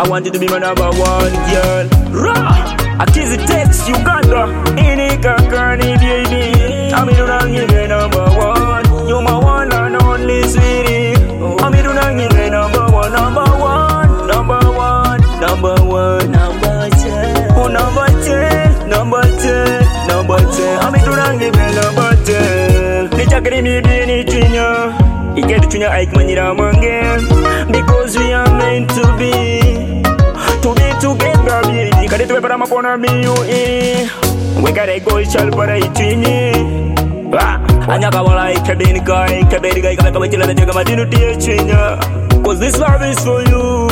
I want you to be my number one girl. Rah! Akizi takes Uganda. Inika kani baby. Amidunangi the number one. You're my one and only sweetie. Amidunangi the number one, number one, number one, number one, number 10. Oh, number 10, number 10, number 10. Amidunangi the number 10. Nichakiri mi bini twinya. Iket twinya aik manira mangen. Because we are meant to be together, baby. Kade tuwe para mapona miyo we kade go shal para itwini. Anyaka wala ikabeni kai kama kama chila tega madinu tie chinya. Cause this love is for you.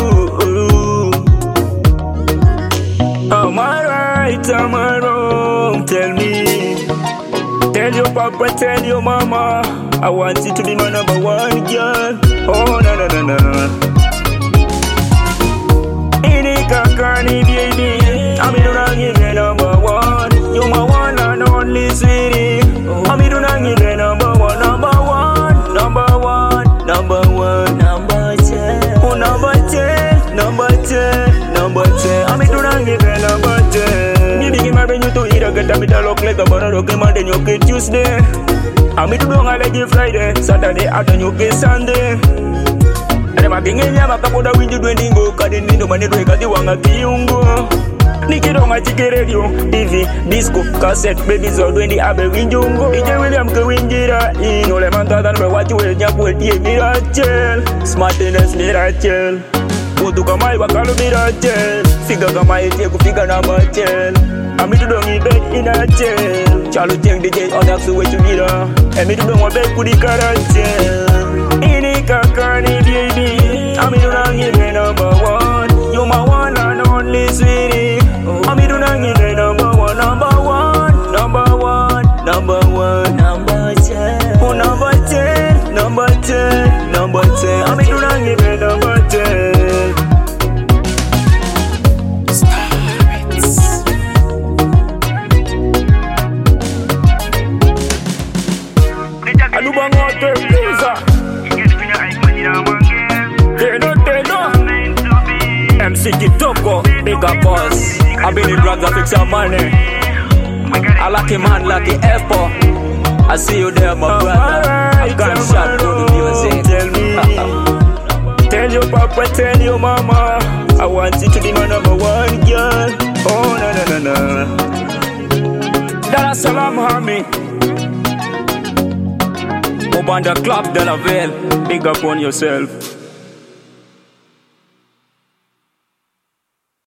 Am I right? Am I wrong? Tell me. Tell your papa, tell your mama, I want you to be my number one girl. Oh na na na na. Kakani baby, Amidunangi the number one. You're my one and only sweetie. Amidunangi the number one, number one, number one, number one, number 10. Oh, number 10, number 10, number 10. Amidunangi the number 10. Me begin my venue to eat a get a bit of luck like a butter rock and then you get Tuesday. Amidunangi like you Friday, Saturday, and you get Sunday. Makinenya makapoda winju dwendingo kadi nindo manedwe kadi wanga kiungo nikidonga chikeredio TV disco cassette baby zo dwendi abe winjungo ije William ke winjira inole mantada nbe wati we nyakwe die miracle smartness miracle utu kama ibakalo miracle figa kama ite kufika na machel amitu dongi bed ina chel chalu jeng DJ odaxu we chumira amitu dongo bed kudikara chel Inika kani baby, Amidunangi the number one. You're my one and only sweetie. Amidunangi the number one, number one, number one, number one, number 10. Oh, number 10, number 10, number 10. Amidunangi the number 10. Alubangote pizza. MC Kitoko, big up boss. I've been in drugs, I fix your money. I like a man like a apple. I see you there, my brother. I'm gunshot to the music. Tell me, tell your papa, tell your mama, I want you to be my number one girl. Oh na na na na. Dar es Salaam, homie. Obanda Club de la Ville. Big up on yourself.